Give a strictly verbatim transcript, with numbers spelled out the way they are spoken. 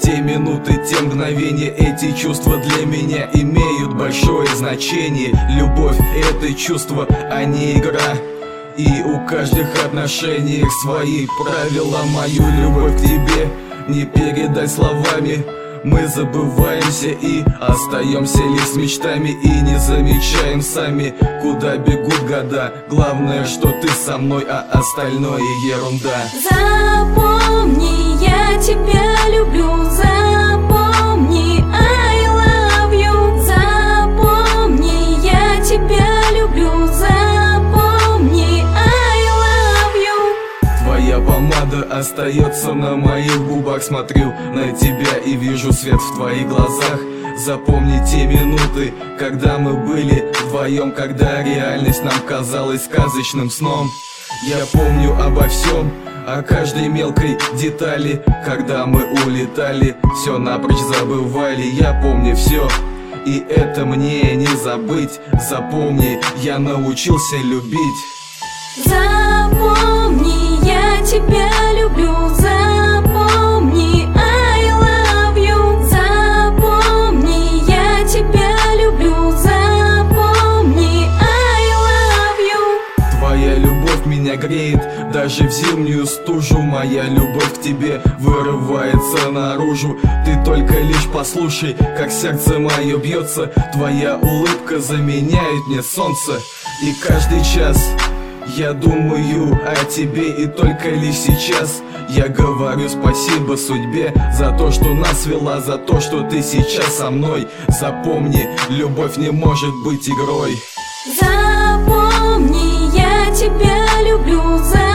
Те минуты, те мгновения, эти чувства для меня имеют большое значение. Любовь — это чувство, а не игра. И у каждых отношениях свои правила. Мою любовь к тебе не передать словами. Мы забываемся и остаемся лишь с мечтами, и не замечаем сами, куда бегут года. Главное, что ты со мной, а остальное ерунда. Запомни, я тебя люблю. Запомни, I love you. Запомни, я тебя люблю. Запомни, I love you. Твоя помада остается на моих губах. Смотрю на тебя и вижу свет в твоих глазах. Запомни те минуты, когда мы были вдвоем, когда реальность нам казалась сказочным сном. Я помню обо всем, о каждой мелкой детали. Когда мы улетали, все напрочь забывали. Я помню все, и это мне не забыть. Запомни, я научился любить. Запомни, я тебя люблю. Запомни, I love you. Запомни, я тебя люблю. Запомни, I love you. Твоя любовь меня греет даже в зимнюю стужу. Моя любовь к тебе вырывается наружу. Ты только лишь послушай, как сердце мое бьется. Твоя улыбка заменяет мне солнце. И каждый час я думаю о тебе, и только лишь сейчас я говорю спасибо судьбе за то, что нас свела, за то, что ты сейчас со мной. Запомни, любовь не может быть игрой. Запомни, я тебя люблю.